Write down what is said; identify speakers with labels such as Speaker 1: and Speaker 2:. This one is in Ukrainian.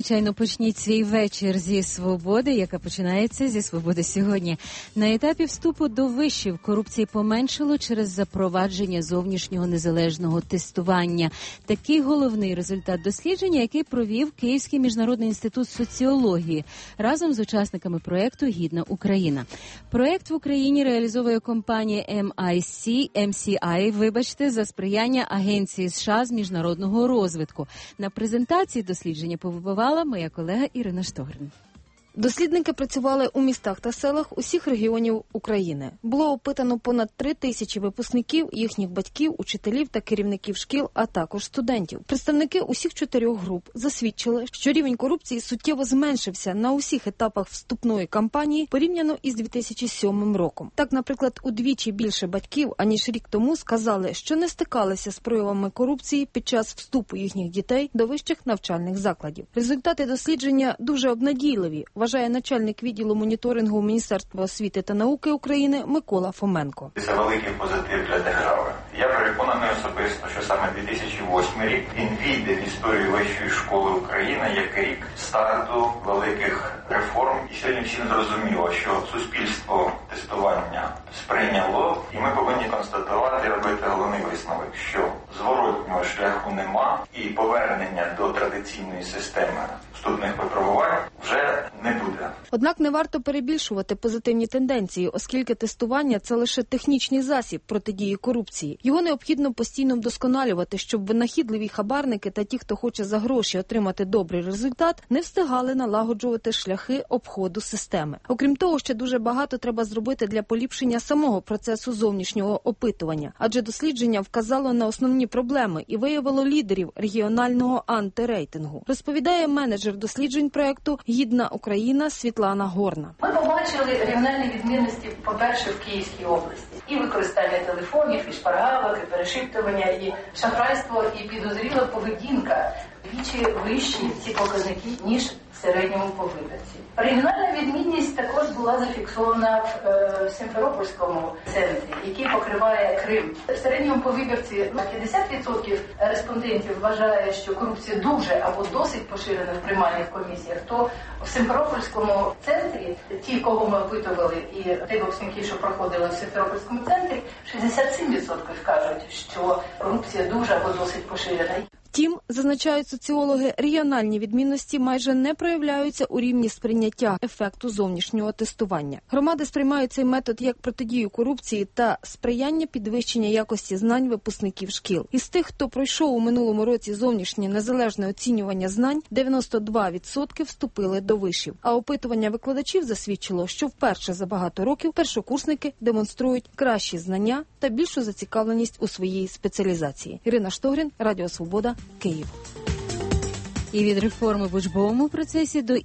Speaker 1: Звичайно, почніть свій вечір зі свободи, яка починається зі свободи сьогодні. На етапі вступу до вишів корупції поменшало через запровадження зовнішнього незалежного тестування. Такий головний результат дослідження, який провів Київський міжнародний інститут соціології разом з учасниками проєкту «Гідна Україна». Проєкт в Україні реалізовує компанія MCI, за сприяння Агенції США з міжнародного розвитку. На презентації дослідження побувала моя колега Ірина Штогрин.
Speaker 2: Дослідники працювали у містах та селах усіх регіонів України. Було опитано понад 3000 випускників, їхніх батьків, учителів та керівників шкіл, а також студентів. Представники усіх 4 груп засвідчили, що рівень корупції суттєво зменшився на усіх етапах вступної кампанії порівняно із 2007 роком. Так, наприклад, удвічі більше батьків, аніж рік тому, сказали, що не стикалися з проявами корупції під час вступу їхніх дітей до вищих навчальних закладів. Результати дослідження дуже обнадійливі, вважає начальник відділу моніторингу Міністерства освіти та науки України Микола Фоменко.
Speaker 3: Це великий позитив для держави. Я переконаний особисто, що саме 2008 рік він війде в історію Вищої школи України як рік старту великих реформ. І сьогодні всім зрозуміло, що суспільство тестування сприйняло, і ми повинні констатувати, робити головний висновок, що зворотнього шляху нема, і повернення до традиційної системи вступних випробувань вже не буде.
Speaker 2: Однак не варто перебільшувати позитивні тенденції, оскільки тестування – це лише технічний засіб протидії корупції. Його необхідно постійно вдосконалювати, щоб винахідливі хабарники та ті, хто хоче за гроші отримати добрий результат, не встигали налагоджувати шляхи обходу системи. Окрім того, ще дуже багато треба зробити для поліпшення самого процесу зовнішнього опитування. Адже дослідження вказало на основні проблеми і виявило лідерів регіонального антирейтингу. Розповідає менеджер досліджень проєкту «Гідна Україна» Світлана Горна.
Speaker 4: Ми побачили регіональні відмінності, по-перше, в Київській області. І використання телефонів, і шпаргалок, і перешіптування, і шахрайство, і підозріла поведінка. Вдвічі вищі ці показники, ніж в середньому по виборці. Регіональна відмінність також була зафіксована в Сімферопольському центрі, який покриває Крим. В середньому по виборці 50% респондентів вважає, що корупція дуже або досить поширена в приймальних комісіях, то в Сімферопольському центрі, ті, кого ми опитували, і ті випускники, що проходили в Сімферопольському центрі, 67% кажуть, що корупція дуже або досить поширена.
Speaker 2: Втім, зазначають соціологи, регіональні відмінності майже не проявляються у рівні сприйняття ефекту зовнішнього тестування. Громади сприймають цей метод як протидію корупції та сприяння підвищення якості знань випускників шкіл. Із тих, хто пройшов у минулому році зовнішнє незалежне оцінювання знань, 92% вступили до вишів. А опитування викладачів засвідчило, що вперше за багато років першокурсники демонструють кращі знання та більшу зацікавленість у своїй спеціалізації. Ірина Штогрин, Радіо Свобода, Київ.
Speaker 1: І від реформи в учбовому процесі до